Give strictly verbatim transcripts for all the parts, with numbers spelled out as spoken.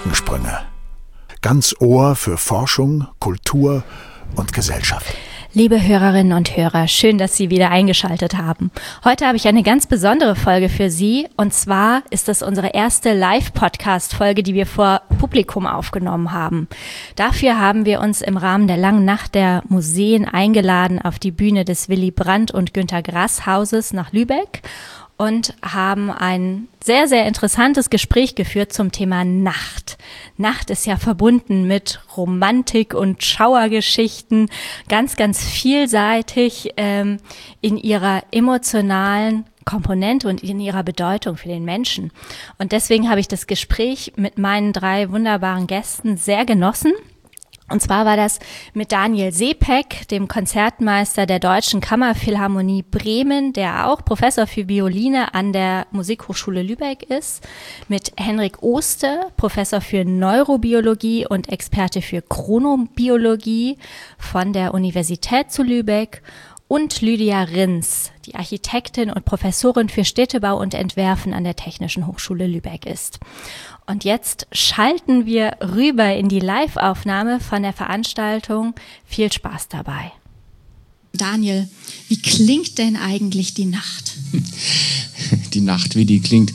Quantensprünge. Ganz Ohr für Forschung, Kultur und Gesellschaft. Liebe Hörerinnen und Hörer, schön, dass Sie wieder eingeschaltet haben. Heute habe ich eine ganz besondere Folge für Sie, und zwar ist das unsere erste Live-Podcast-Folge, die wir vor Publikum aufgenommen haben. Dafür haben wir uns im Rahmen der langen Nacht der Museen eingeladen auf die Bühne des Willy Brandt und Günter Grass Hauses nach Lübeck und haben ein sehr, sehr interessantes Gespräch geführt zum Thema Nacht. Nacht ist ja verbunden mit Romantik und Schauergeschichten, ganz, ganz vielseitig ähm, in ihrer emotionalen Komponente und in ihrer Bedeutung für den Menschen. Und deswegen habe ich das Gespräch mit meinen drei wunderbaren Gästen sehr genossen. Und zwar war das mit Daniel Seepeck, dem Konzertmeister der Deutschen Kammerphilharmonie Bremen, der auch Professor für Violine an der Musikhochschule Lübeck ist, mit Henrik Oste, Professor für Neurobiologie und Experte für Chronobiologie von der Universität zu Lübeck, und Lydia Rins, die Architektin und Professorin für Städtebau und Entwerfen an der Technischen Hochschule Lübeck ist. Und jetzt schalten wir rüber in die Live-Aufnahme von der Veranstaltung. Viel Spaß dabei. Daniel, wie klingt denn eigentlich die Nacht? Die Nacht, wie die klingt,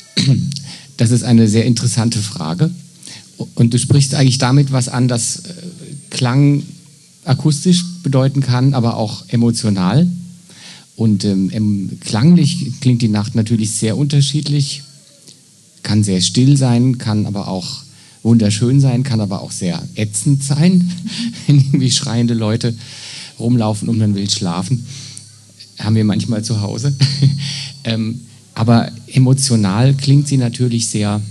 das ist eine sehr interessante Frage. Und du sprichst eigentlich damit was an, das Klang akustisch bedeuten kann, aber auch emotional. Und ähm, klanglich klingt die Nacht natürlich sehr unterschiedlich, kann sehr still sein, kann aber auch wunderschön sein, kann aber auch sehr ätzend sein, wenn irgendwie schreiende Leute rumlaufen und man will schlafen. Haben wir manchmal zu Hause. ähm, aber emotional klingt sie natürlich sehr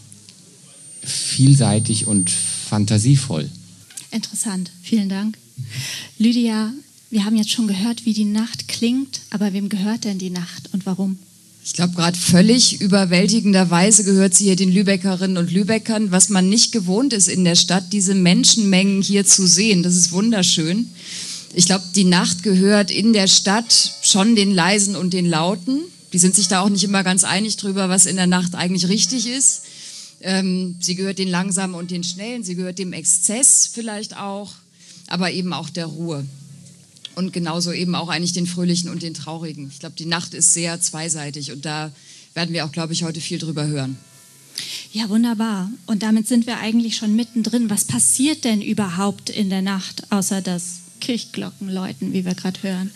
vielseitig und fantasievoll. Interessant, vielen Dank. Lydia, wir haben jetzt schon gehört, wie die Nacht klingt, aber wem gehört denn die Nacht und warum? Ich glaube, gerade völlig überwältigenderweise gehört sie hier den Lübeckerinnen und Lübeckern, was man nicht gewohnt ist in der Stadt, diese Menschenmengen hier zu sehen. Das ist wunderschön. Ich glaube, die Nacht gehört in der Stadt schon den Leisen und den Lauten. Die sind sich da auch nicht immer ganz einig drüber, was in der Nacht eigentlich richtig ist. Ähm, sie gehört den Langsamen und den Schnellen, sie gehört dem Exzess vielleicht auch, aber eben auch der Ruhe. Und genauso eben auch eigentlich den Fröhlichen und den Traurigen. Ich glaube, die Nacht ist sehr zweiseitig und da werden wir auch, glaube ich, heute viel drüber hören. Ja, wunderbar. Und damit sind wir eigentlich schon mittendrin. Was passiert denn überhaupt in der Nacht, außer das Kirchglocken läuten, wie wir gerade hören?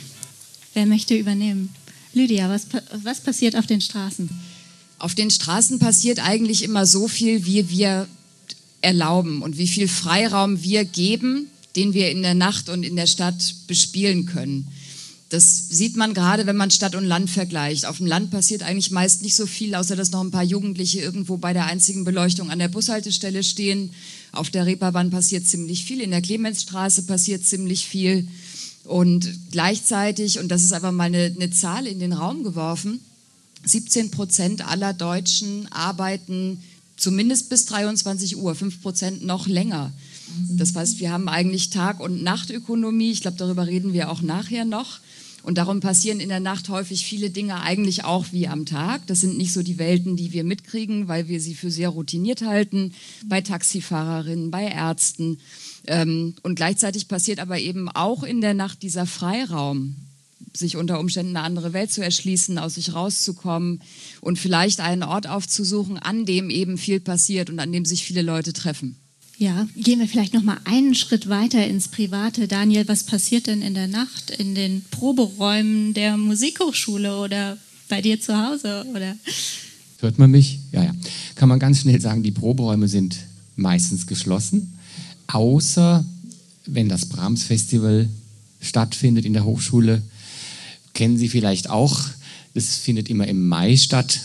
Wer möchte übernehmen? Lydia, was, was passiert auf den Straßen? Auf den Straßen passiert eigentlich immer so viel, wie wir erlauben und wie viel Freiraum wir geben, den wir in der Nacht und in der Stadt bespielen können. Das sieht man gerade, wenn man Stadt und Land vergleicht. Auf dem Land passiert eigentlich meist nicht so viel, außer dass noch ein paar Jugendliche irgendwo bei der einzigen Beleuchtung an der Bushaltestelle stehen. Auf der Reeperbahn passiert ziemlich viel, in der Clemensstraße passiert ziemlich viel. Und gleichzeitig, und das ist aber mal eine, eine Zahl in den Raum geworfen, siebzehn Prozent aller Deutschen arbeiten zumindest bis dreiundzwanzig Uhr, fünf Prozent noch länger. Das heißt, wir haben eigentlich Tag- und Nachtökonomie. Ich glaube, darüber reden wir auch nachher noch. Und darum passieren in der Nacht häufig viele Dinge eigentlich auch wie am Tag. Das sind nicht so die Welten, die wir mitkriegen, weil wir sie für sehr routiniert halten, bei Taxifahrerinnen, bei Ärzten. Und gleichzeitig passiert aber eben auch in der Nacht dieser Freiraum, sich unter Umständen eine andere Welt zu erschließen, aus sich rauszukommen und vielleicht einen Ort aufzusuchen, an dem eben viel passiert und an dem sich viele Leute treffen. Ja, gehen wir vielleicht noch mal einen Schritt weiter ins Private. Daniel, was passiert denn in der Nacht in den Proberäumen der Musikhochschule oder bei dir zu Hause? Oder? Hört man mich? Ja, ja. Kann man ganz schnell sagen, die Proberäume sind meistens geschlossen, außer wenn das Brahms-Festival stattfindet in der Hochschule. Kennen Sie vielleicht auch, das findet immer im Mai statt.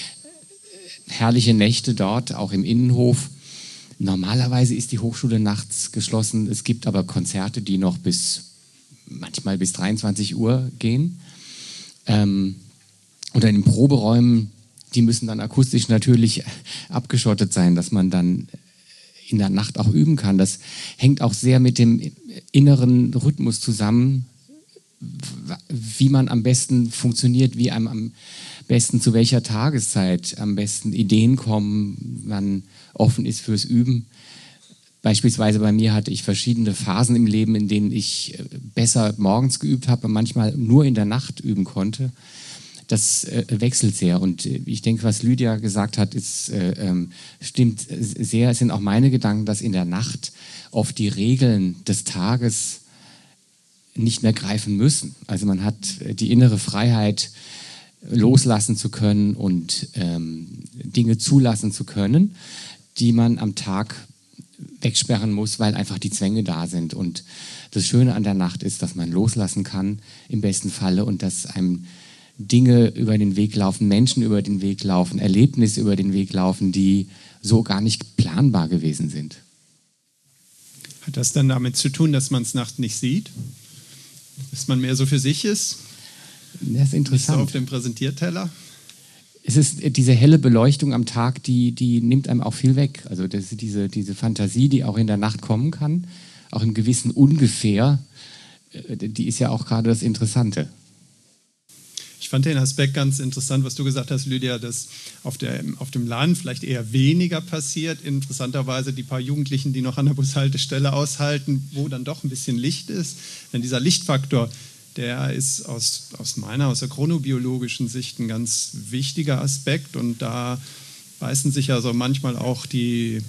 Herrliche Nächte dort, auch im Innenhof. Normalerweise ist die Hochschule nachts geschlossen. Es gibt aber Konzerte, die noch bis, manchmal bis dreiundzwanzig Uhr gehen. Ähm, oder in den Proberäumen, die müssen dann akustisch natürlich abgeschottet sein, dass man dann in der Nacht auch üben kann. Das hängt auch sehr mit dem inneren Rhythmus zusammen, wie man am besten funktioniert, wie einem am besten zu welcher Tageszeit am besten Ideen kommen, man offen ist fürs Üben. Beispielsweise bei mir hatte ich verschiedene Phasen im Leben, in denen ich besser morgens geübt habe und manchmal nur in der Nacht üben konnte. Das äh, wechselt sehr und ich denke, was Lydia gesagt hat, ist, äh, ähm, stimmt sehr. Es sind auch meine Gedanken, dass in der Nacht oft die Regeln des Tages nicht mehr greifen müssen. Also man hat die innere Freiheit, loslassen zu können und ähm, Dinge zulassen zu können, die man am Tag wegsperren muss, weil einfach die Zwänge da sind. Und das Schöne an der Nacht ist, dass man loslassen kann, im besten Falle, und dass einem Dinge über den Weg laufen, Menschen über den Weg laufen, Erlebnisse über den Weg laufen, die so gar nicht planbar gewesen sind. Hat das dann damit zu tun, dass man es nachts nicht sieht? Dass man mehr so für sich ist? Das ist interessant. Nicht so auf dem Präsentierteller? Es ist diese helle Beleuchtung am Tag, die, die nimmt einem auch viel weg. Also das ist diese, diese Fantasie, die auch in der Nacht kommen kann, auch im gewissen Ungefähr, die ist ja auch gerade das Interessante. Ich fand den Aspekt ganz interessant, was du gesagt hast, Lydia, dass auf, der, auf dem Land vielleicht eher weniger passiert. Interessanterweise die paar Jugendlichen, die noch an der Bushaltestelle aushalten, wo dann doch ein bisschen Licht ist. Denn dieser Lichtfaktor, der ist aus, aus meiner, aus der chronobiologischen Sicht ein ganz wichtiger Aspekt. Und da beißen sich ja so manchmal auch die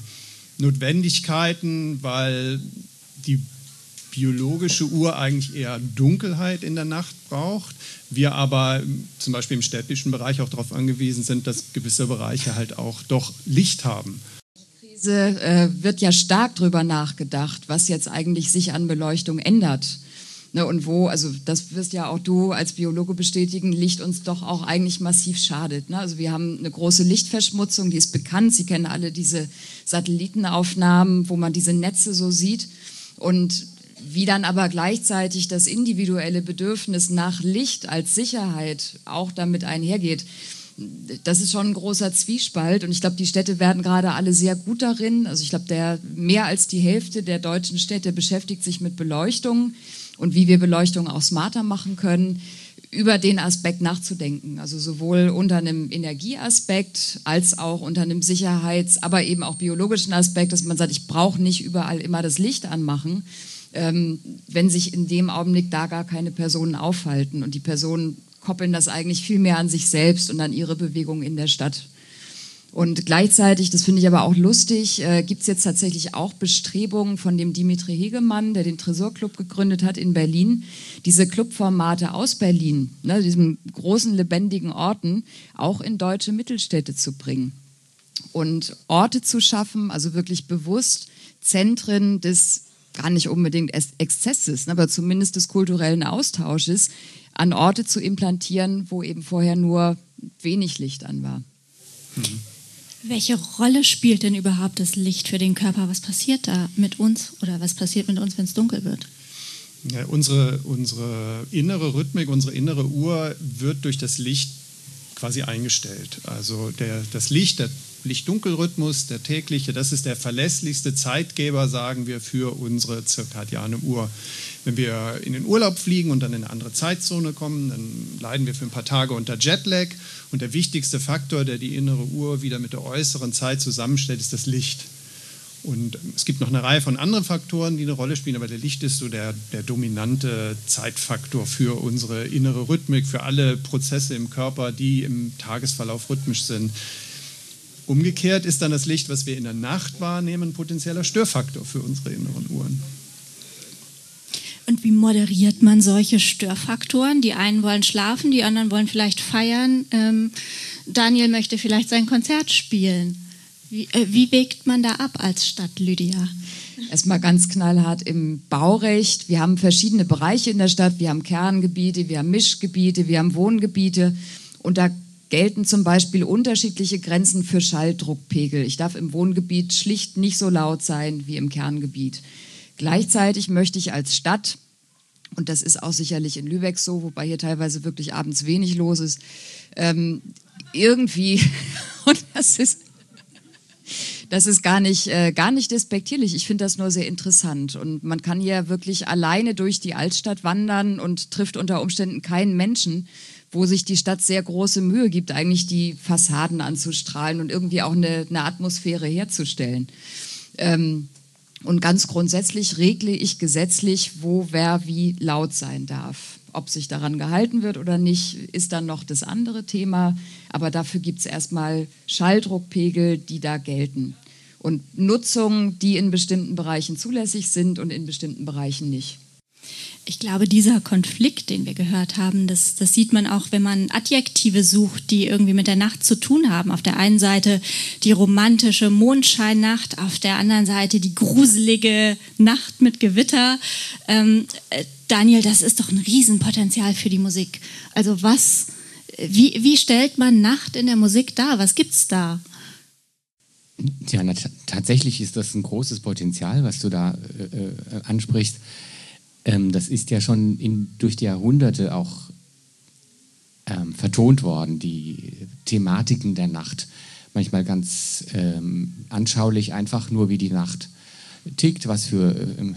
Notwendigkeiten, weil die biologische Uhr eigentlich eher Dunkelheit in der Nacht braucht. Wir aber zum Beispiel im städtischen Bereich auch darauf angewiesen sind, dass gewisse Bereiche halt auch doch Licht haben. Krise äh, wird ja stark drüber nachgedacht, was jetzt eigentlich sich an Beleuchtung ändert. Ne, und wo, also das wirst ja auch du als Biologe bestätigen, Licht uns doch auch eigentlich massiv schadet. Ne? Also wir haben eine große Lichtverschmutzung, die ist bekannt. Sie kennen alle diese Satellitenaufnahmen, wo man diese Netze so sieht. Und wie dann aber gleichzeitig das individuelle Bedürfnis nach Licht als Sicherheit auch damit einhergeht, das ist schon ein großer Zwiespalt. Und ich glaube, die Städte werden gerade alle sehr gut darin. Also ich glaube, der mehr als die Hälfte der deutschen Städte beschäftigt sich mit Beleuchtung und wie wir Beleuchtung auch smarter machen können, über den Aspekt nachzudenken. Also sowohl unter einem Energieaspekt als auch unter einem Sicherheits-, aber eben auch biologischen Aspekt, dass man sagt, ich brauche nicht überall immer das Licht anmachen, ähm, wenn sich in dem Augenblick da gar keine Personen aufhalten. Und die Personen koppeln das eigentlich viel mehr an sich selbst und an ihre Bewegung in der Stadt. Und gleichzeitig, das finde ich aber auch lustig, äh, gibt es jetzt tatsächlich auch Bestrebungen von dem Dimitri Hegemann, der den Tresorclub gegründet hat in Berlin, diese Clubformate aus Berlin, ne, diesen großen, lebendigen Orten, auch in deutsche Mittelstädte zu bringen. Und Orte zu schaffen, also wirklich bewusst Zentren des, gar nicht unbedingt Exzesses, aber zumindest des kulturellen Austausches, an Orte zu implantieren, wo eben vorher nur wenig Licht an war. Mhm. Welche Rolle spielt denn überhaupt das Licht für den Körper? Was passiert da mit uns oder was passiert mit uns, wenn es dunkel wird? Ja, unsere, unsere innere Rhythmik, unsere innere Uhr wird durch das Licht quasi eingestellt. Also der, das Licht, der Licht-Dunkel-Rhythmus, der tägliche, das ist der verlässlichste Zeitgeber, sagen wir, für unsere zirkadiane Uhr. Wenn wir in den Urlaub fliegen und dann in eine andere Zeitzone kommen, dann leiden wir für ein paar Tage unter Jetlag. Und der wichtigste Faktor, der die innere Uhr wieder mit der äußeren Zeit zusammenstellt, ist das Licht. Und es gibt noch eine Reihe von anderen Faktoren, die eine Rolle spielen, aber der Licht ist so der, der dominante Zeitfaktor für unsere innere Rhythmik, für alle Prozesse im Körper, die im Tagesverlauf rhythmisch sind. Umgekehrt ist dann das Licht, was wir in der Nacht wahrnehmen, ein potenzieller Störfaktor für unsere inneren Uhren. Und wie moderiert man solche Störfaktoren? Die einen wollen schlafen, die anderen wollen vielleicht feiern. Ähm, Daniel möchte vielleicht sein Konzert spielen. Wie, äh, wie wägt man da ab als Stadt, Lydia? Erstmal ganz knallhart im Baurecht. Wir haben verschiedene Bereiche in der Stadt. Wir haben Kerngebiete, wir haben Mischgebiete, wir haben Wohngebiete. Und da gelten zum Beispiel unterschiedliche Grenzen für Schalldruckpegel. Ich darf im Wohngebiet schlicht nicht so laut sein wie im Kerngebiet. Gleichzeitig möchte ich als Stadt, und das ist auch sicherlich in Lübeck so, wobei hier teilweise wirklich abends wenig los ist, ähm, irgendwie, und das ist, Das ist gar nicht, äh, gar nicht despektierlich. Ich finde das nur sehr interessant. Und man kann ja wirklich alleine durch die Altstadt wandern und trifft unter Umständen keinen Menschen, wo sich die Stadt sehr große Mühe gibt, eigentlich die Fassaden anzustrahlen und irgendwie auch eine, eine Atmosphäre herzustellen. Ähm, und ganz grundsätzlich regle ich gesetzlich, wo wer wie laut sein darf. Ob sich daran gehalten wird oder nicht, ist dann noch das andere Thema. Aber dafür gibt es erstmal Schalldruckpegel, die da gelten. Und Nutzungen, die in bestimmten Bereichen zulässig sind und in bestimmten Bereichen nicht. Ich glaube, dieser Konflikt, den wir gehört haben, das, das sieht man auch, wenn man Adjektive sucht, die irgendwie mit der Nacht zu tun haben. Auf der einen Seite die romantische Mondscheinnacht, auf der anderen Seite die gruselige Nacht mit Gewitter. Ähm, äh, Daniel, das ist doch ein Riesenpotenzial für die Musik. Also was, wie, wie stellt man Nacht in der Musik dar? Was gibt's da? Ja, na, t- tatsächlich ist das ein großes Potenzial, was du da äh, äh, ansprichst. Ähm, das ist ja schon in, durch die Jahrhunderte auch ähm, vertont worden, die Thematiken der Nacht. Manchmal ganz ähm, anschaulich, einfach nur wie die Nacht tickt, was für ähm,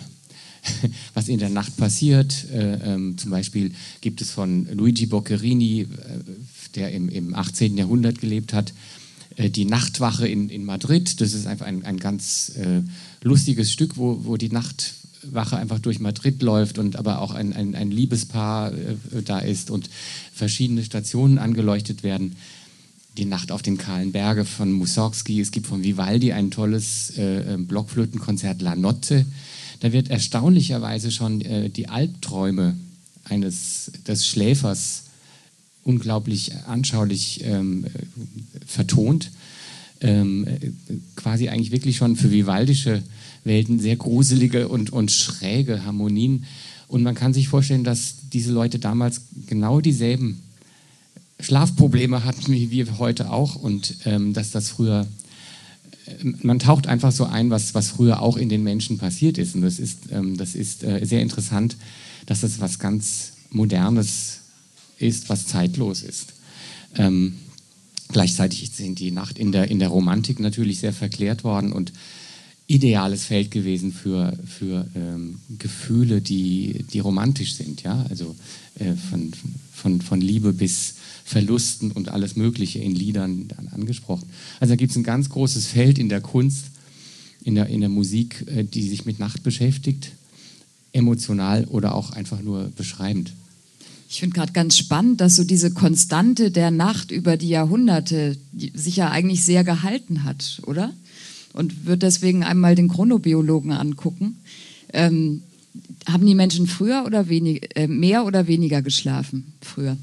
was in der Nacht passiert. Äh, ähm, zum Beispiel gibt es von Luigi Boccherini, äh, der im, im achtzehnten Jahrhundert gelebt hat, äh, die Nachtwache in, in Madrid. Das ist einfach ein, ein ganz äh, lustiges Stück, wo, wo die Nachtwache einfach durch Madrid läuft und aber auch ein, ein, ein Liebespaar äh, da ist und verschiedene Stationen angeleuchtet werden. Die Nacht auf dem kahlen Berge von Mussorgsky. Es gibt von Vivaldi ein tolles äh, Blockflötenkonzert La Notte. Da wird erstaunlicherweise schon äh, die Albträume eines des Schläfers unglaublich anschaulich ähm, vertont. Ähm, quasi eigentlich wirklich schon für vivaldische Welten sehr gruselige und, und schräge Harmonien. Und man kann sich vorstellen, dass diese Leute damals genau dieselben Schlafprobleme hatten wie wir heute auch und ähm, dass das früher, äh, man taucht einfach so ein, was, was früher auch in den Menschen passiert ist. Und das ist, ähm, das ist äh, sehr interessant, dass das was ganz Modernes ist, was zeitlos ist. Ähm, gleichzeitig sind die Nacht in der, in der Romantik natürlich sehr verklärt worden und ideales Feld gewesen für, für ähm, Gefühle, die, die romantisch sind. Ja? Also äh, von, von, von Liebe bis Verlusten und alles Mögliche in Liedern dann angesprochen. Also da gibt es ein ganz großes Feld in der Kunst, in der, in der Musik, äh, die sich mit Nacht beschäftigt, emotional oder auch einfach nur beschreibend. Ich finde gerade ganz spannend, dass so diese Konstante der Nacht über die Jahrhunderte die sich ja eigentlich sehr gehalten hat, oder? Und würde deswegen einmal den Chronobiologen angucken. Ähm, haben die Menschen früher oder wenig, äh, mehr oder weniger geschlafen früher?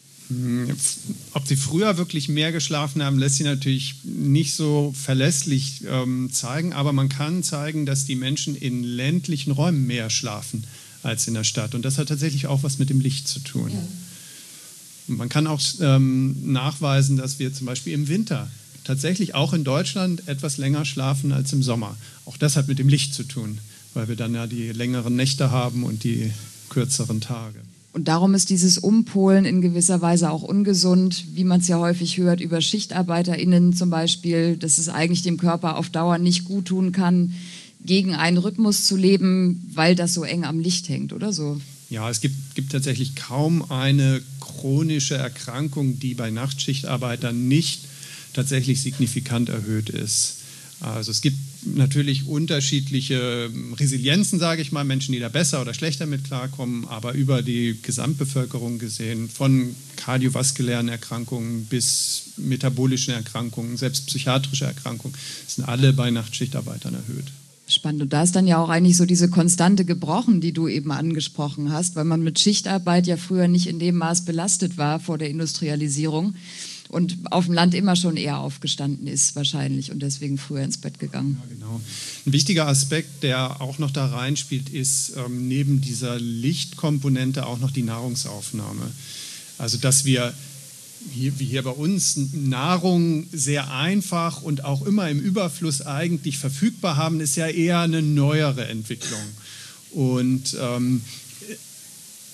Ob sie früher wirklich mehr geschlafen haben, lässt sich natürlich nicht so verlässlich ähm, zeigen, aber man kann zeigen, dass die Menschen in ländlichen Räumen mehr schlafen als in der Stadt. Und das hat tatsächlich auch was mit dem Licht zu tun. Ja. Man kann auch ähm, nachweisen, dass wir zum Beispiel im Winter tatsächlich auch in Deutschland etwas länger schlafen als im Sommer. Auch das hat mit dem Licht zu tun, weil wir dann ja die längeren Nächte haben und die kürzeren Tage. Und darum ist dieses Umpolen in gewisser Weise auch ungesund, wie man es ja häufig hört, über SchichtarbeiterInnen zum Beispiel, dass es eigentlich dem Körper auf Dauer nicht gut tun kann, gegen einen Rhythmus zu leben, weil das so eng am Licht hängt, oder so? Ja, es gibt, gibt tatsächlich kaum eine chronische Erkrankung, die bei Nachtschichtarbeitern nicht tatsächlich signifikant erhöht ist. Also es gibt natürlich unterschiedliche Resilienzen, sage ich mal, Menschen, die da besser oder schlechter mit klarkommen, aber über die Gesamtbevölkerung gesehen, von kardiovaskulären Erkrankungen bis metabolischen Erkrankungen, selbst psychiatrische Erkrankungen, sind alle bei Nachtschichtarbeitern erhöht. Spannend. Und da ist dann ja auch eigentlich so diese Konstante gebrochen, die du eben angesprochen hast, weil man mit Schichtarbeit ja früher nicht in dem Maß belastet war vor der Industrialisierung. Und auf dem Land immer schon eher aufgestanden ist wahrscheinlich und deswegen früher ins Bett gegangen. Ja, genau. Ein wichtiger Aspekt, der auch noch da reinspielt, ist ähm, neben dieser Lichtkomponente auch noch die Nahrungsaufnahme. Also dass wir, hier, wie hier bei uns, Nahrung sehr einfach und auch immer im Überfluss eigentlich verfügbar haben, ist ja eher eine neuere Entwicklung. Und ähm,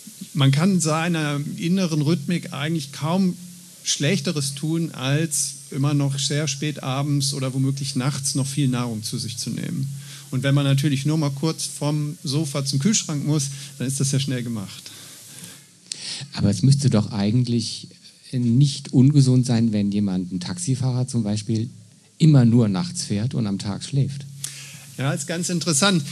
man kann seiner inneren Rhythmik eigentlich kaum Schlechteres tun, als immer noch sehr spät abends oder womöglich nachts noch viel Nahrung zu sich zu nehmen. Und wenn man natürlich nur mal kurz vom Sofa zum Kühlschrank muss, dann ist das ja schnell gemacht. Aber es müsste doch eigentlich nicht ungesund sein, wenn jemand, ein Taxifahrer zum Beispiel, immer nur nachts fährt und am Tag schläft. Ja, ist ganz interessant.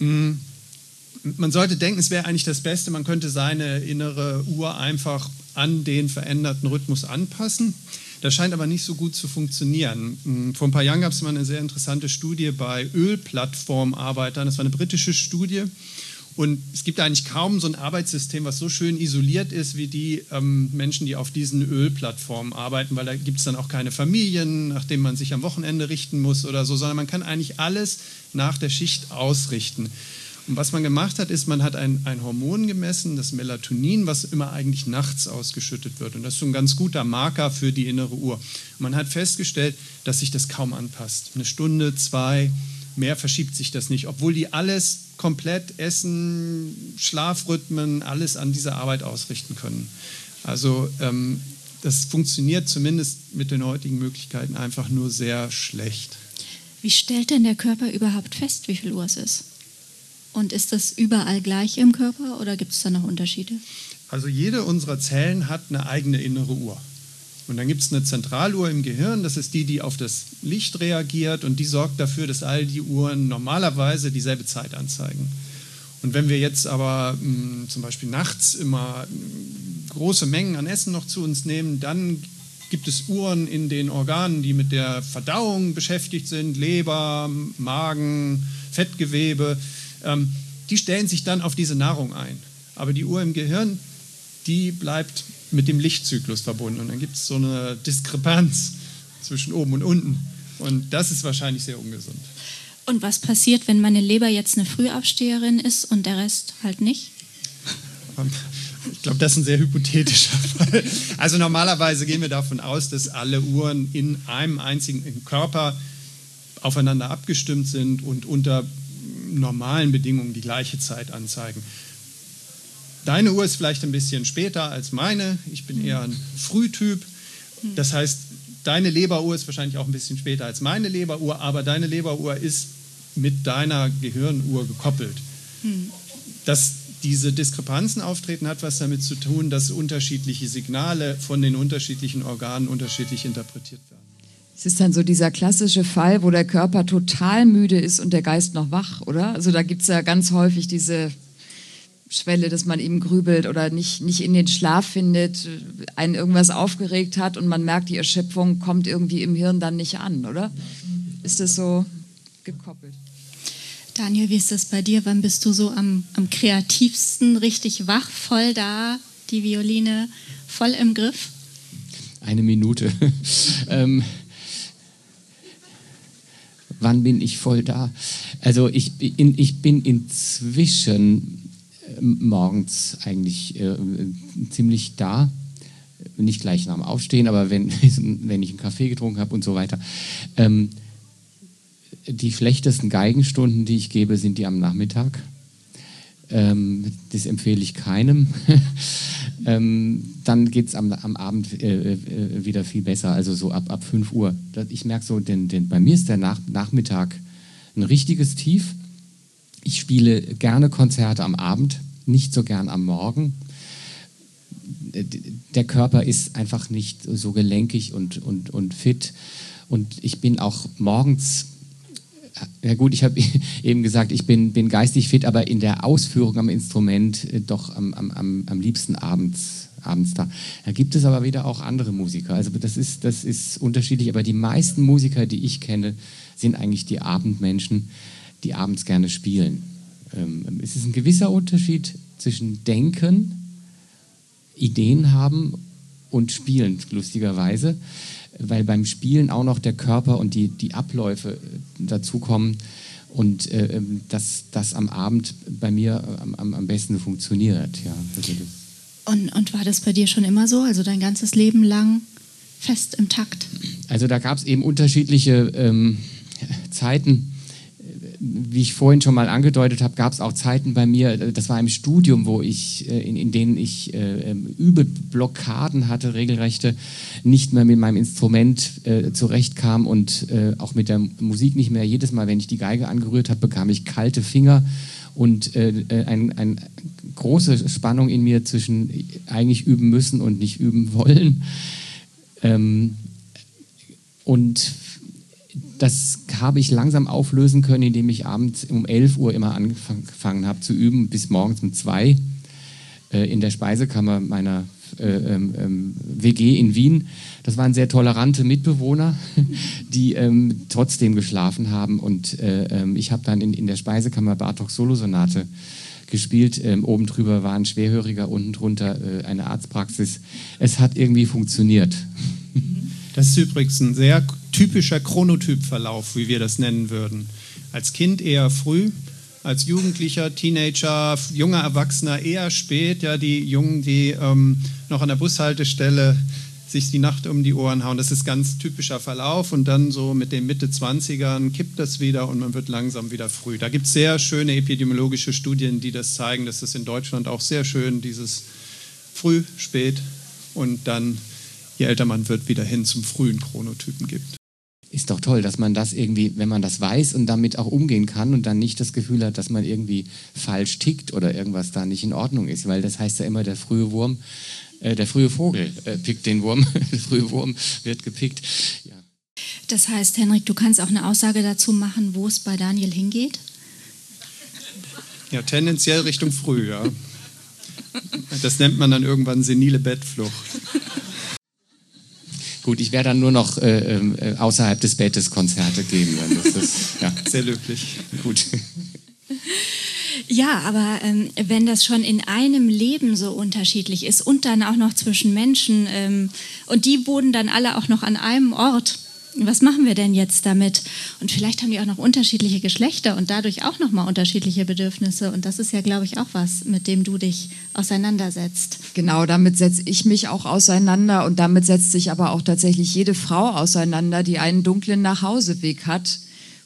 Man sollte denken, es wäre eigentlich das Beste, man könnte seine innere Uhr einfach an den veränderten Rhythmus anpassen. Das scheint aber nicht so gut zu funktionieren. Vor ein paar Jahren gab es mal eine sehr interessante Studie bei Ölplattformarbeitern. Das war eine britische Studie. Und es gibt eigentlich kaum so ein Arbeitssystem, was so schön isoliert ist wie die ähm, Menschen, die auf diesen Ölplattformen arbeiten, weil da gibt es dann auch keine Familien, nach denen man sich am Wochenende richten muss oder so, sondern man kann eigentlich alles nach der Schicht ausrichten. Und was man gemacht hat, ist, man hat ein, ein Hormon gemessen, das Melatonin, was immer eigentlich nachts ausgeschüttet wird. Und das ist so ein ganz guter Marker für die innere Uhr. Und man hat festgestellt, dass sich das kaum anpasst. Eine Stunde, zwei, mehr verschiebt sich das nicht, obwohl die alles komplett Essen, Schlafrhythmen, alles an diese Arbeit ausrichten können. Also ähm, das funktioniert zumindest mit den heutigen Möglichkeiten einfach nur sehr schlecht. Wie stellt denn der Körper überhaupt fest, wie viel Uhr es ist? Und ist das überall gleich im Körper oder gibt es da noch Unterschiede? Also jede unserer Zellen hat eine eigene innere Uhr. Und dann gibt es eine Zentraluhr im Gehirn, das ist die, die auf das Licht reagiert und die sorgt dafür, dass all die Uhren normalerweise dieselbe Zeit anzeigen. Und wenn wir jetzt aber mh, zum Beispiel nachts immer mh, große Mengen an Essen noch zu uns nehmen, dann gibt es Uhren in den Organen, die mit der Verdauung beschäftigt sind, Leber, Magen, Fettgewebe, ähm, die stellen sich dann auf diese Nahrung ein. Aber die Uhr im Gehirn, die bleibt mit dem Lichtzyklus verbunden. Und dann gibt es so eine Diskrepanz zwischen oben und unten. Und das ist wahrscheinlich sehr ungesund. Und was passiert, wenn meine Leber jetzt eine Frühaufsteherin ist und der Rest halt nicht? Ich glaube, das ist ein sehr hypothetischer Fall. Also normalerweise gehen wir davon aus, dass alle Uhren in einem einzigen Körper aufeinander abgestimmt sind und unter normalen Bedingungen die gleiche Zeit anzeigen. Deine Uhr ist vielleicht ein bisschen später als meine. Ich bin eher ein Frühtyp. Das heißt, deine Leberuhr ist wahrscheinlich auch ein bisschen später als meine Leberuhr, aber deine Leberuhr ist mit deiner Gehirnuhr gekoppelt. Dass diese Diskrepanzen auftreten, hat was damit zu tun, dass unterschiedliche Signale von den unterschiedlichen Organen unterschiedlich interpretiert werden. Es ist dann so dieser klassische Fall, wo der Körper total müde ist und der Geist noch wach, oder? Also da gibt es ja ganz häufig diese Schwelle, dass man eben grübelt oder nicht, nicht in den Schlaf findet, einen irgendwas aufgeregt hat und man merkt, die Erschöpfung kommt irgendwie im Hirn dann nicht an, oder? Ist das so gekoppelt? Daniel, wie ist das bei dir? Wann bist du so am, am kreativsten, richtig wach, voll da, die Violine voll im Griff? Eine Minute. ähm, wann bin ich voll da? Also ich, in, ich bin inzwischen morgens eigentlich äh, ziemlich da, nicht gleich nach dem Aufstehen, aber wenn, wenn ich einen Kaffee getrunken habe und so weiter. Ähm, die schlechtesten Geigenstunden, die ich gebe, sind die am Nachmittag. Ähm, das empfehle ich keinem. ähm, dann geht es am, am Abend äh, äh, wieder viel besser, also so ab, ab fünf Uhr. Ich merke so, denn, denn bei mir ist der Nach- Nachmittag ein richtiges Tief. Ich spiele gerne Konzerte am Abend, nicht so gern am Morgen. Der Körper ist einfach nicht so gelenkig und, und, und fit. Und ich bin auch morgens, ja gut, ich habe eben gesagt, ich bin, bin geistig fit, aber in der Ausführung am Instrument doch am, am, am liebsten abends, abends da. Da gibt es aber wieder auch andere Musiker. Also das ist, das ist unterschiedlich, aber die meisten Musiker, die ich kenne, sind eigentlich die Abendmenschen, die abends gerne spielen. Ähm, es ist ein gewisser Unterschied zwischen Denken, Ideen haben und Spielen, lustigerweise, weil beim Spielen auch noch der Körper und die, die Abläufe dazukommen und äh, dass das am Abend bei mir am, am besten funktioniert. Ja. Und, und war das bei dir schon immer so, also dein ganzes Leben lang fest im Takt? Also da gab es eben unterschiedliche ähm, Zeiten, wie ich vorhin schon mal angedeutet habe, gab es auch Zeiten bei mir, das war im Studium, wo ich, in, in denen ich äh, übel Blockaden hatte, regelrechte, nicht mehr mit meinem Instrument äh, zurechtkam und äh, auch mit der Musik nicht mehr. Jedes Mal, wenn ich die Geige angerührt habe, bekam ich kalte Finger und äh, eine ein große Spannung in mir zwischen eigentlich üben müssen und nicht üben wollen. Ähm, und das habe ich langsam auflösen können, indem ich abends um elf Uhr immer angefangen habe zu üben, bis morgens um zwei äh, in der Speisekammer meiner äh, ähm, W G in Wien. Das waren sehr tolerante Mitbewohner, die ähm, trotzdem geschlafen haben. Und äh, ähm, ich habe dann in, in der Speisekammer Bartók Solosonate gespielt. Ähm, oben drüber war ein Schwerhöriger, unten drunter äh, eine Arztpraxis. Es hat irgendwie funktioniert. Das ist übrigens ein sehr typischer Chronotypverlauf, wie wir das nennen würden. Als Kind eher früh, als Jugendlicher, Teenager, junger Erwachsener eher spät. Ja, die Jungen, die ähm, noch an der Bushaltestelle sich die Nacht um die Ohren hauen. Das ist ganz typischer Verlauf. Und dann so mit den Mitte zwanzigern kippt das wieder und man wird langsam wieder früh. Da gibt es sehr schöne epidemiologische Studien, die das zeigen. Das ist in Deutschland auch sehr schön, dieses früh, spät und dann, je älter man wird, wieder hin zum frühen Chronotypen gibt. Ist doch toll, dass man das irgendwie, wenn man das weiß und damit auch umgehen kann und dann nicht das Gefühl hat, dass man irgendwie falsch tickt oder irgendwas da nicht in Ordnung ist, weil das heißt ja immer, der frühe Wurm, äh, der frühe Vogel äh, pickt den Wurm, der frühe Wurm wird gepickt. Ja. Das heißt, Henrik, du kannst auch eine Aussage dazu machen, wo es bei Daniel hingeht? Ja, tendenziell Richtung früh, ja. Das nennt man dann irgendwann senile Bettflucht. Gut, ich werde dann nur noch äh, äh, außerhalb des Bettes Konzerte geben. Das ist, ja. Sehr löblich. Gut. Ja, aber ähm, wenn das schon in einem Leben so unterschiedlich ist und dann auch noch zwischen Menschen ähm, und die wohnen dann alle auch noch an einem Ort, was machen wir denn jetzt damit? Und vielleicht haben die auch noch unterschiedliche Geschlechter und dadurch auch nochmal unterschiedliche Bedürfnisse. Und das ist ja, glaube ich, auch was, mit dem du dich auseinandersetzt. Genau, damit setze ich mich auch auseinander und damit setzt sich aber auch tatsächlich jede Frau auseinander, die einen dunklen Nachhauseweg hat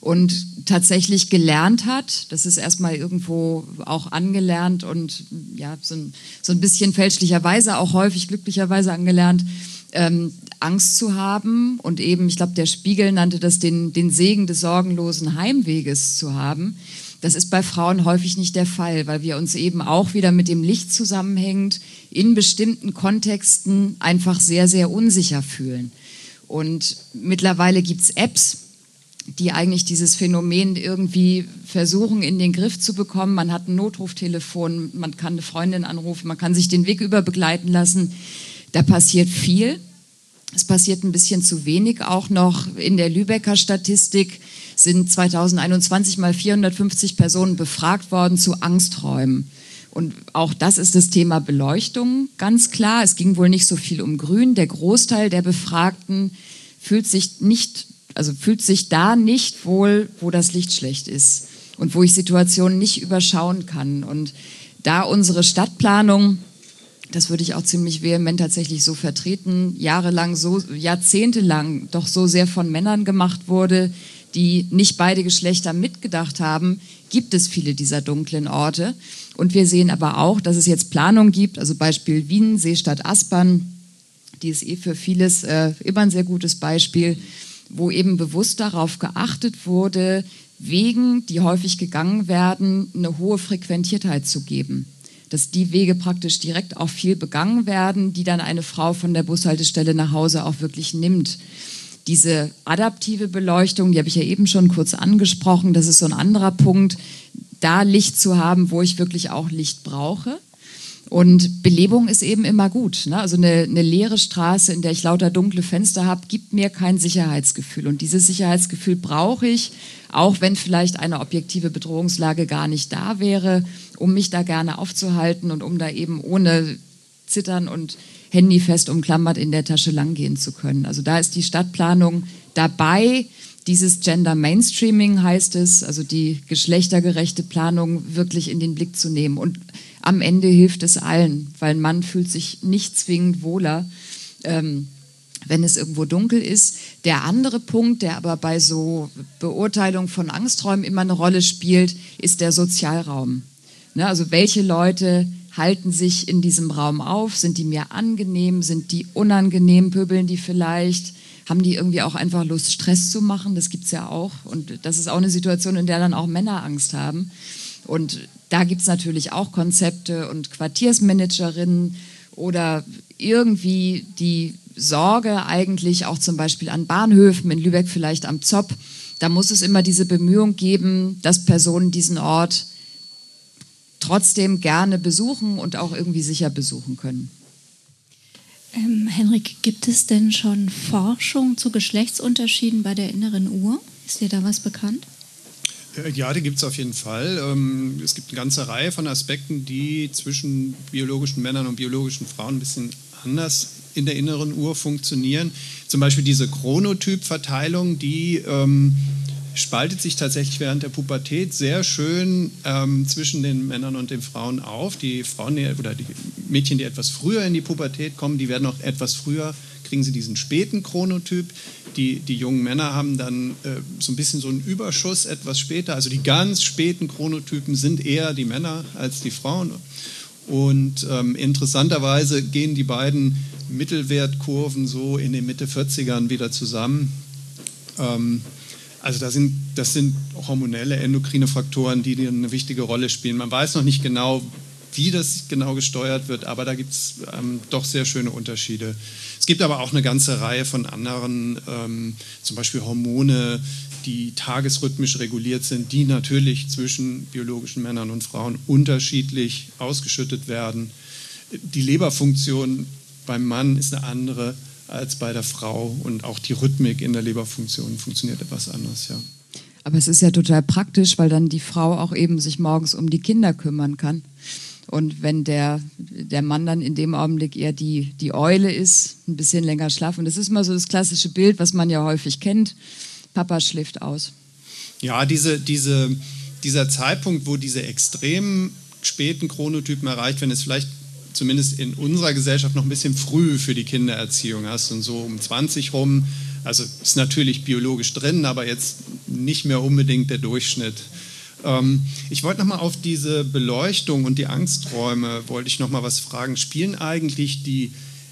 und tatsächlich gelernt hat. Das ist erstmal irgendwo auch angelernt und ja, so ein, so ein bisschen fälschlicherweise, auch häufig glücklicherweise angelernt, ähm, Angst zu haben und eben, ich glaube, der Spiegel nannte das den, den Segen des sorgenlosen Heimweges zu haben. Das ist bei Frauen häufig nicht der Fall, weil wir uns eben auch wieder mit dem Licht zusammenhängend in bestimmten Kontexten einfach sehr, sehr unsicher fühlen. Und mittlerweile gibt es Apps, die eigentlich dieses Phänomen irgendwie versuchen, in den Griff zu bekommen. Man hat ein Notruftelefon, man kann eine Freundin anrufen, man kann sich den Weg über begleiten lassen. Da passiert viel. Es passiert ein bisschen zu wenig. Auch noch in der Lübecker Statistik sind zweitausendeinundzwanzig mal vierhundertfünfzig Personen befragt worden zu Angsträumen. Und auch das ist das Thema Beleuchtung, ganz klar. Es ging wohl nicht so viel um Grün. Der Großteil der Befragten fühlt sich nicht, also fühlt sich da nicht wohl, wo das Licht schlecht ist und wo ich Situationen nicht überschauen kann. Und da unsere Stadtplanung, das würde ich auch ziemlich vehement tatsächlich so vertreten, jahrelang, so jahrzehntelang doch so sehr von Männern gemacht wurde, die nicht beide Geschlechter mitgedacht haben, gibt es viele dieser dunklen Orte. Und wir sehen aber auch, dass es jetzt Planung gibt, also Beispiel Wien, Seestadt Aspern, die ist eh für vieles äh, immer ein sehr gutes Beispiel, wo eben bewusst darauf geachtet wurde, Wegen, die häufig gegangen werden, eine hohe Frequentiertheit zu geben. Dass die Wege praktisch direkt auch viel begangen werden, die dann eine Frau von der Bushaltestelle nach Hause auch wirklich nimmt. Diese adaptive Beleuchtung, die habe ich ja eben schon kurz angesprochen, das ist so ein anderer Punkt, da Licht zu haben, wo ich wirklich auch Licht brauche. Und Belebung ist eben immer gut, ne? Also eine, eine leere Straße, in der ich lauter dunkle Fenster habe, gibt mir kein Sicherheitsgefühl. Und dieses Sicherheitsgefühl brauche ich, auch wenn vielleicht eine objektive Bedrohungslage gar nicht da wäre, um mich da gerne aufzuhalten und um da eben ohne Zittern und Handy fest umklammert in der Tasche langgehen zu können. Also da ist die Stadtplanung dabei. Dieses Gender Mainstreaming heißt es, also die geschlechtergerechte Planung wirklich in den Blick zu nehmen. Und am Ende hilft es allen, weil ein Mann fühlt sich nicht zwingend wohler, ähm, wenn es irgendwo dunkel ist. Der andere Punkt, der aber bei so Beurteilung von Angsträumen immer eine Rolle spielt, ist der Sozialraum. Ne, also welche Leute halten sich in diesem Raum auf? Sind die mir angenehm? Sind die unangenehm? Pöbeln die vielleicht? Haben die irgendwie auch einfach Lust, Stress zu machen? Das gibt es ja auch. Und das ist auch eine Situation, in der dann auch Männer Angst haben. Und da gibt es natürlich auch Konzepte und Quartiersmanagerinnen oder irgendwie die Sorge eigentlich auch zum Beispiel an Bahnhöfen, in Lübeck vielleicht am Zopp. Da muss es immer diese Bemühung geben, dass Personen diesen Ort trotzdem gerne besuchen und auch irgendwie sicher besuchen können. Ähm, Henrik, gibt es denn schon Forschung zu Geschlechtsunterschieden bei der inneren Uhr? Ist dir da was bekannt? Ja, die gibt es auf jeden Fall. Es gibt eine ganze Reihe von Aspekten, die zwischen biologischen Männern und biologischen Frauen ein bisschen anders in der inneren Uhr funktionieren. Zum Beispiel diese Chronotypverteilung, die ähm, spaltet sich tatsächlich während der Pubertät sehr schön ähm, zwischen den Männern und den Frauen auf. Die Frauen die, oder die Mädchen, die etwas früher in die Pubertät kommen, die werden auch etwas früher, kriegen sie diesen späten Chronotyp. Die, die jungen Männer haben dann äh, so ein bisschen so einen Überschuss etwas später. Also die ganz späten Chronotypen sind eher die Männer als die Frauen. Und ähm, interessanterweise gehen die beiden Mittelwertkurven so in den Mitte vierzigern wieder zusammen. Ähm, Also das sind, das sind hormonelle, endokrine Faktoren, die eine wichtige Rolle spielen. Man weiß noch nicht genau, wie das genau gesteuert wird, aber da gibt es ähm, doch sehr schöne Unterschiede. Es gibt aber auch eine ganze Reihe von anderen, ähm, zum Beispiel Hormone, die tagesrhythmisch reguliert sind, die natürlich zwischen biologischen Männern und Frauen unterschiedlich ausgeschüttet werden. Die Leberfunktion beim Mann ist eine andere als bei der Frau und auch die Rhythmik in der Leberfunktion funktioniert etwas anders, ja. Aber es ist ja total praktisch, weil dann die Frau auch eben sich morgens um die Kinder kümmern kann. Und wenn der, der Mann dann in dem Augenblick eher die, die Eule ist, ein bisschen länger schlafen. Das ist mal so das klassische Bild, was man ja häufig kennt. Papa schläft aus. Ja, diese, diese, dieser Zeitpunkt, wo diese extrem späten Chronotypen erreicht werden, ist vielleicht zumindest in unserer Gesellschaft noch ein bisschen früh für die Kindererziehung. Hast und so um zwanzig rum, also ist natürlich biologisch drin, aber jetzt nicht mehr unbedingt der Durchschnitt. Ähm, ich wollte nochmal auf diese Beleuchtung und die Angsträume, wollte ich nochmal was fragen. Spielen eigentlich die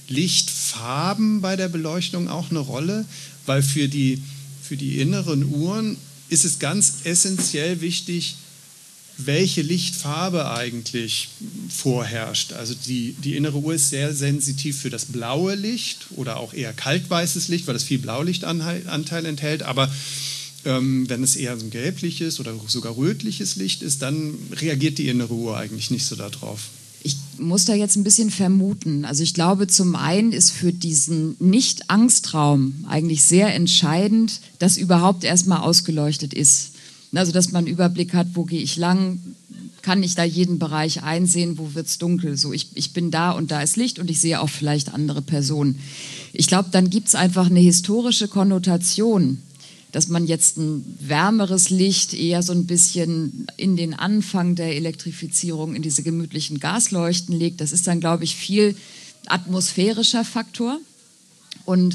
Lichtfarben bei der Beleuchtung auch eine Rolle? Weil für die, für die inneren Uhren ist es ganz essentiell wichtig, welche Lichtfarbe eigentlich vorherrscht. Also die, die innere Uhr ist sehr sensitiv für das blaue Licht oder auch eher kaltweißes Licht, weil es viel Blaulichtanteil enthält. Aber ähm, wenn es eher so ein gelbliches oder sogar rötliches Licht ist, dann reagiert die innere Uhr eigentlich nicht so darauf. Ich muss da jetzt ein bisschen vermuten. Also ich glaube, zum einen ist für diesen Nicht-Angstraum eigentlich sehr entscheidend, dass überhaupt erstmal ausgeleuchtet ist. Also dass man einen Überblick hat, wo gehe ich lang, kann ich da jeden Bereich einsehen, wo wird es dunkel. So, ich, ich bin da und da ist Licht und ich sehe auch vielleicht andere Personen. Ich glaube, dann gibt es einfach eine historische Konnotation, dass man jetzt ein wärmeres Licht eher so ein bisschen in den Anfang der Elektrifizierung, in diese gemütlichen Gasleuchten legt. Das ist dann, glaube ich, viel atmosphärischer Faktor. Und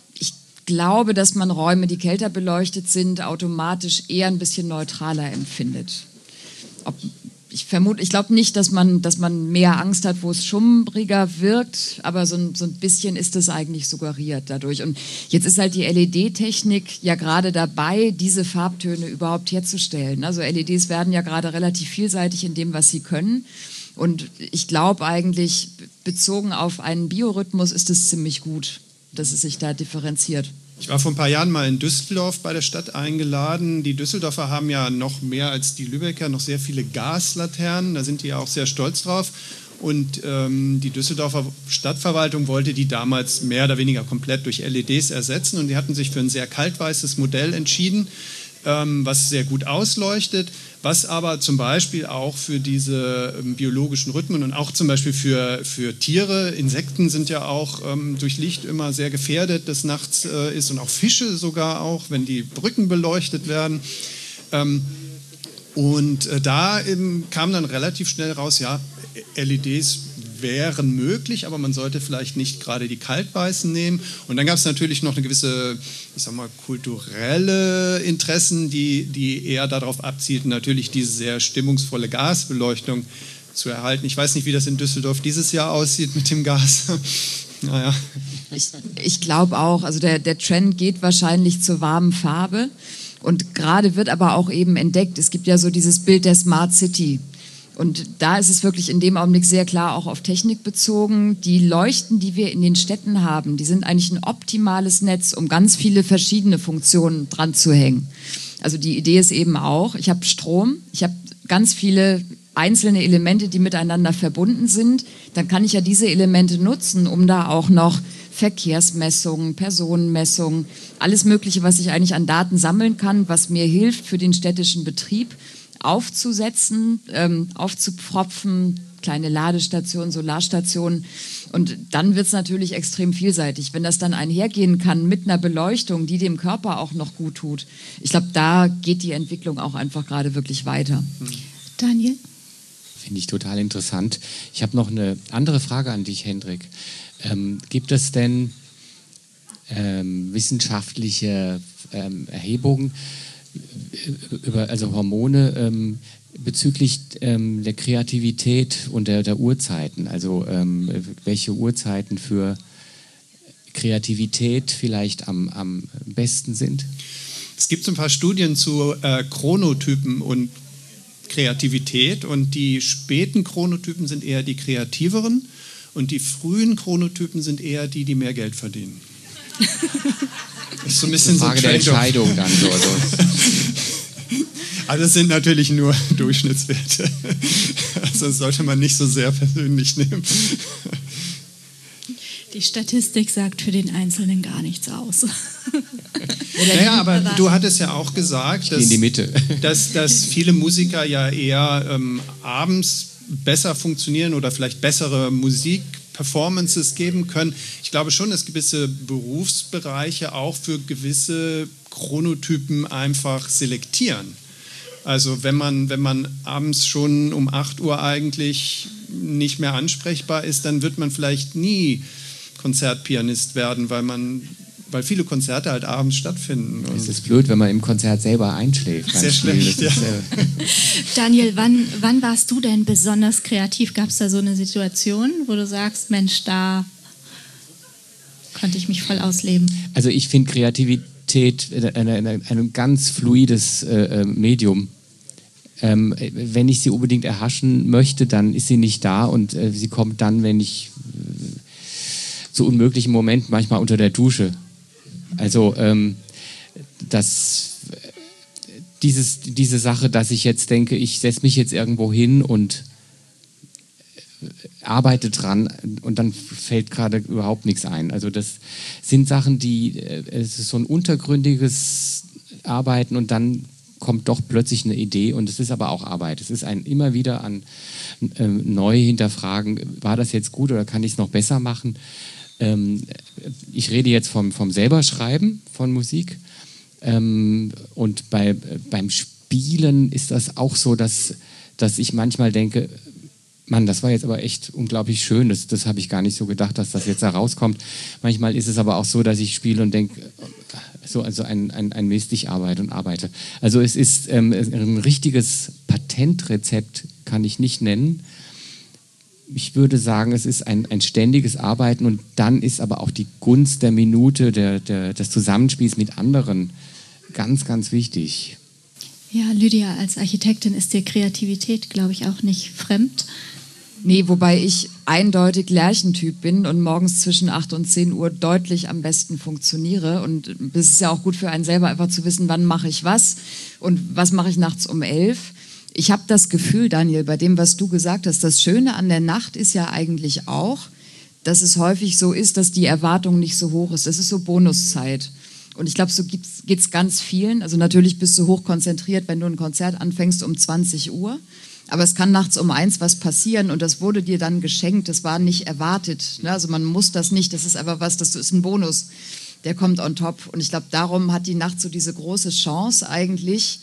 ich glaube, dass man Räume, die kälter beleuchtet sind, automatisch eher ein bisschen neutraler empfindet. Ob, ich vermute, ich glaube nicht, dass man, dass man mehr Angst hat, wo es schummriger wirkt, aber so ein, so ein bisschen ist es eigentlich suggeriert dadurch. Und jetzt ist halt die L E D-Technik ja gerade dabei, diese Farbtöne überhaupt herzustellen. Also L E Ds werden ja gerade relativ vielseitig in dem, was sie können. Und ich glaube eigentlich, bezogen auf einen Biorhythmus ist es ziemlich gut, dass es sich da differenziert. Ich war vor ein paar Jahren mal in Düsseldorf bei der Stadt eingeladen. Die Düsseldorfer haben ja noch mehr als die Lübecker noch sehr viele Gaslaternen. Da sind die ja auch sehr stolz drauf. Und ähm, die Düsseldorfer Stadtverwaltung wollte die damals mehr oder weniger komplett durch L E Ds ersetzen. Und die hatten sich für ein sehr kaltweißes Modell entschieden, ähm, was sehr gut ausleuchtet, was aber zum Beispiel auch für diese ähm, biologischen Rhythmen und auch zum Beispiel für, für Tiere, Insekten sind ja auch ähm, durch Licht immer sehr gefährdet, das nachts äh, ist, und auch Fische sogar auch, wenn die Brücken beleuchtet werden. Ähm, und äh, da ähm, kam dann relativ schnell raus, ja, L E Ds wären möglich, aber man sollte vielleicht nicht gerade die Kaltbeißen nehmen. Und dann gab es natürlich noch eine gewisse, ich sag mal, kulturelle Interessen, die, die eher darauf abzielten, natürlich diese sehr stimmungsvolle Gasbeleuchtung zu erhalten. Ich weiß nicht, wie das in Düsseldorf dieses Jahr aussieht mit dem Gas. Naja. Ich, ich glaube auch, also der, der Trend geht wahrscheinlich zur warmen Farbe. Und gerade wird aber auch eben entdeckt, es gibt ja so dieses Bild der Smart City. Und da ist es wirklich in dem Augenblick sehr klar auch auf Technik bezogen. Die Leuchten, die wir in den Städten haben, die sind eigentlich ein optimales Netz, um ganz viele verschiedene Funktionen dran zu hängen. Also die Idee ist eben auch, ich habe Strom, ich habe ganz viele einzelne Elemente, die miteinander verbunden sind. Dann kann ich ja diese Elemente nutzen, um da auch noch Verkehrsmessungen, Personenmessungen, alles Mögliche, was ich eigentlich an Daten sammeln kann, was mir hilft, für den städtischen Betrieb aufzusetzen, ähm, aufzupfropfen, kleine Ladestationen, Solarstationen. Und dann wird es natürlich extrem vielseitig. Wenn das dann einhergehen kann mit einer Beleuchtung, die dem Körper auch noch gut tut, ich glaube, da geht die Entwicklung auch einfach gerade wirklich weiter. Daniel? Finde ich total interessant. Ich habe noch eine andere Frage an dich, Hendrik. Ähm, gibt es denn ähm, wissenschaftliche ähm, Erhebungen über also Hormone ähm, bezüglich ähm, der Kreativität und der, der Uhrzeiten? Also ähm, welche Uhrzeiten für Kreativität vielleicht am, am besten sind? Es gibt so ein paar Studien zu äh, Chronotypen und Kreativität, und die späten Chronotypen sind eher die kreativeren und die frühen Chronotypen sind eher die, die mehr Geld verdienen. Das ist so ein bisschen eine Frage so der Entscheidung dann. So, also. Also das sind natürlich nur Durchschnittswerte. Also das sollte man nicht so sehr persönlich nehmen. Die Statistik sagt für den Einzelnen gar nichts aus. Naja, aber du hattest ja auch gesagt, dass, in die Mitte. dass, dass viele Musiker ja eher ähm, abends besser funktionieren oder vielleicht bessere Musikperformances geben können. Ich glaube schon, dass gewisse Berufsbereiche auch für gewisse Chronotypen einfach selektieren. Also wenn man, wenn man abends schon um acht Uhr eigentlich nicht mehr ansprechbar ist, dann wird man vielleicht nie Konzertpianist werden, weil man, weil viele Konzerte halt abends stattfinden. Und es ist blöd, wenn man im Konzert selber einschläft. Sehr schlecht, ja. Ist, äh Daniel, wann, wann warst du denn besonders kreativ? Gab es da so eine Situation, wo du sagst, Mensch, da konnte ich mich voll ausleben? Also ich finde Kreativität ein, ein, ein ganz fluides äh, Medium. Ähm, wenn ich sie unbedingt erhaschen möchte, dann ist sie nicht da, und äh, sie kommt dann, wenn ich äh, zu unmöglichen Momenten, manchmal unter der Dusche. Also ähm, das, dieses, diese Sache, dass ich jetzt denke, ich setze mich jetzt irgendwo hin und arbeite dran, und dann fällt gerade überhaupt nichts ein. Also das sind Sachen, die, es ist so ein untergründiges Arbeiten, und dann kommt doch plötzlich eine Idee, und es ist aber auch Arbeit. Es ist ein immer wieder an ähm, neu hinterfragen, war das jetzt gut oder kann ich es noch besser machen? Ähm, ich rede jetzt vom, vom selber Schreiben von Musik, ähm, und bei, beim Spielen ist das auch so, dass, dass ich manchmal denke, Mann, das war jetzt aber echt unglaublich schön, das, das habe ich gar nicht so gedacht, dass das jetzt da rauskommt. Manchmal ist es aber auch so, dass ich spiele und denke, so, also ein, ein, ein Mist, ich arbeite und arbeite. Also es ist ähm, ein richtiges Patentrezept, kann ich nicht nennen. Ich würde sagen, es ist ein, ein ständiges Arbeiten, und dann ist aber auch die Gunst der Minute, der, der, des Zusammenspiels mit anderen ganz, ganz wichtig. Ja, Lydia, als Architektin ist dir Kreativität, glaube ich, auch nicht fremd. Nee, wobei ich eindeutig Lerchentyp bin und morgens zwischen acht und zehn Uhr deutlich am besten funktioniere. Und es ist ja auch gut für einen selber, einfach zu wissen, wann mache ich was und was mache ich nachts um elf. Ich habe das Gefühl, Daniel, bei dem, was du gesagt hast, das Schöne an der Nacht ist ja eigentlich auch, dass es häufig so ist, dass die Erwartung nicht so hoch ist. Das ist so Bonuszeit. Und ich glaube, so geht es ganz vielen. Also natürlich bist du hoch konzentriert, wenn du ein Konzert anfängst um zwanzig Uhr. Aber es kann nachts um eins was passieren, und das wurde dir dann geschenkt. Das war nicht erwartet. Also man muss das nicht. Das ist einfach was, das ist ein Bonus. Der kommt on top. Und ich glaube, darum hat die Nacht so diese große Chance eigentlich,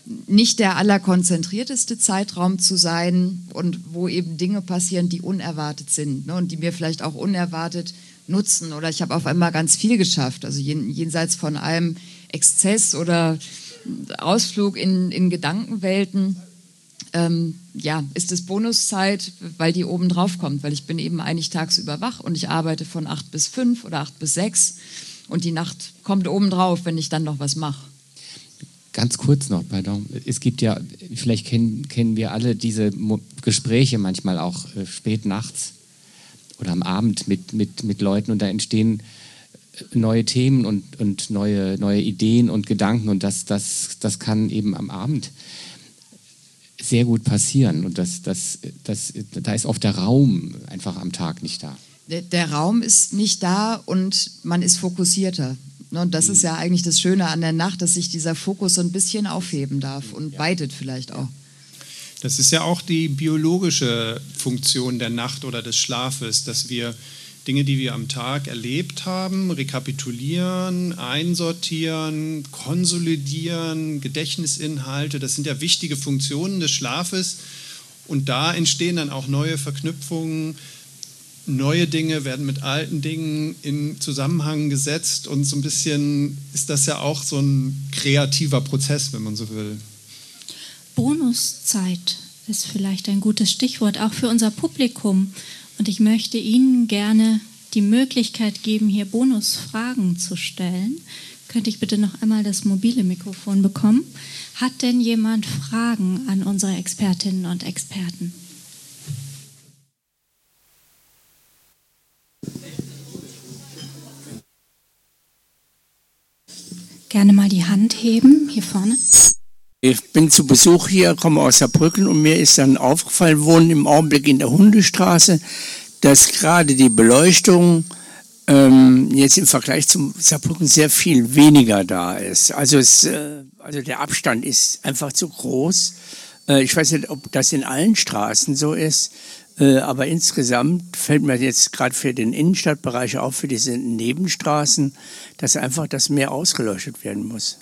nicht der allerkonzentrierteste Zeitraum zu sein und wo eben Dinge passieren, die unerwartet sind, ne, und die mir vielleicht auch unerwartet nutzen. Oder ich habe auf einmal ganz viel geschafft, also jen, jenseits von einem Exzess oder Ausflug in, in Gedankenwelten. Ähm, ja, ist es Bonuszeit, weil die oben drauf kommt, weil ich bin eben eigentlich tagsüber wach und ich arbeite von acht bis fünf oder acht bis sechs und die Nacht kommt oben drauf, wenn ich dann noch was mache. Ganz kurz noch, pardon. Es gibt ja, vielleicht kennen, kennen wir alle diese Mo- Gespräche manchmal auch äh, spät nachts oder am Abend mit, mit, mit Leuten und da entstehen neue Themen und, und neue, neue Ideen und Gedanken und das, das, das kann eben am Abend sehr gut passieren und das, das, das, da ist oft der Raum einfach am Tag nicht da. Der, der Raum ist nicht da und man ist fokussierter. Und das ist ja eigentlich das Schöne an der Nacht, dass sich dieser Fokus so ein bisschen aufheben darf und ja. weitet vielleicht auch. Das ist ja auch die biologische Funktion der Nacht oder des Schlafes, dass wir Dinge, die wir am Tag erlebt haben, rekapitulieren, einsortieren, konsolidieren, Gedächtnisinhalte, das sind ja wichtige Funktionen des Schlafes und da entstehen dann auch neue Verknüpfungen. Neue Dinge werden mit alten Dingen in Zusammenhang gesetzt und so ein bisschen ist das ja auch so ein kreativer Prozess, wenn man so will. Bonuszeit ist vielleicht ein gutes Stichwort, auch für unser Publikum. Und ich möchte Ihnen gerne die Möglichkeit geben, hier Bonusfragen zu stellen. Könnte ich bitte noch einmal das mobile Mikrofon bekommen? Hat denn jemand Fragen an unsere Expertinnen und Experten? Gerne mal die Hand heben, hier vorne. Ich bin zu Besuch hier, komme aus Saarbrücken und mir ist dann aufgefallen, wohnen im Augenblick in der Hundestraße, dass gerade die Beleuchtung ähm, jetzt im Vergleich zum Saarbrücken sehr viel weniger da ist. Also, es, äh, also der Abstand ist einfach zu groß. Äh, ich weiß nicht, ob das in allen Straßen so ist. Äh, aber insgesamt fällt mir jetzt gerade für den Innenstadtbereich auf, für diese Nebenstraßen, dass einfach das mehr ausgeleuchtet werden muss.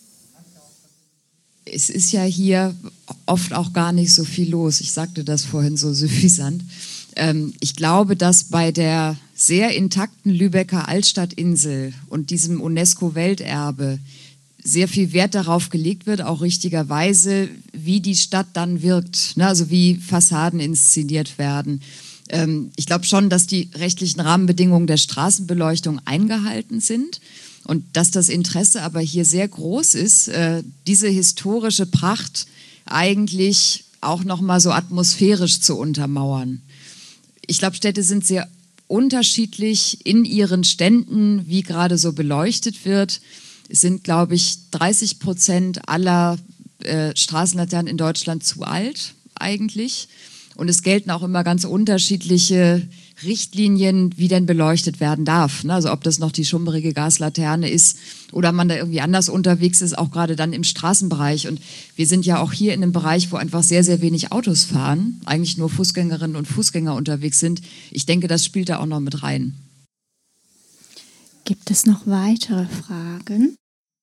Es ist ja hier oft auch gar nicht so viel los. Ich sagte das vorhin so suffisant. Ähm, ich glaube, dass bei der sehr intakten Lübecker Altstadtinsel und diesem UNESCO-Welterbe sehr viel Wert darauf gelegt wird, auch richtigerweise, wie die Stadt dann wirkt, ne? Also wie Fassaden inszeniert werden. Ähm, ich glaube schon, dass die rechtlichen Rahmenbedingungen der Straßenbeleuchtung eingehalten sind und dass das Interesse aber hier sehr groß ist, äh, diese historische Pracht eigentlich auch nochmal so atmosphärisch zu untermauern. Ich glaube, Städte sind sehr unterschiedlich in ihren Ständen, wie gerade so beleuchtet wird. Es sind, glaube ich, dreißig Prozent aller äh, Straßenlaternen in Deutschland zu alt eigentlich. Und es gelten auch immer ganz unterschiedliche Richtlinien, wie denn beleuchtet werden darf. Ne? Also ob das noch die schummerige Gaslaterne ist oder man da irgendwie anders unterwegs ist, auch gerade dann im Straßenbereich. Und wir sind ja auch hier in einem Bereich, wo einfach sehr, sehr wenig Autos fahren, eigentlich nur Fußgängerinnen und Fußgänger unterwegs sind. Ich denke, das spielt da auch noch mit rein. Gibt es noch weitere Fragen?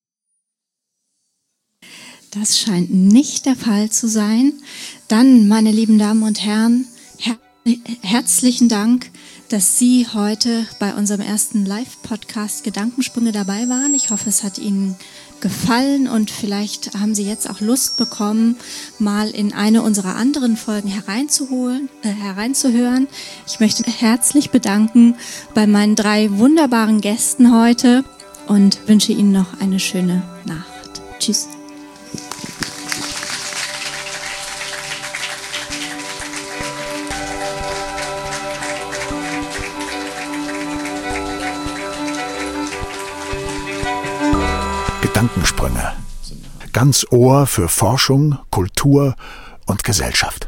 Das scheint nicht der Fall zu sein. Dann, meine lieben Damen und Herren, her- herzlichen Dank, dass Sie heute bei unserem ersten Live-Podcast Gedankensprünge dabei waren. Ich hoffe, es hat Ihnen gefallen und vielleicht haben Sie jetzt auch Lust bekommen, mal in eine unserer anderen Folgen hereinzuholen, äh, hereinzuhören. Ich möchte herzlich bedanken bei meinen drei wunderbaren Gästen heute und wünsche Ihnen noch eine schöne Nacht. Tschüss. Gedankensprünge. Ganz Ohr für Forschung, Kultur und Gesellschaft.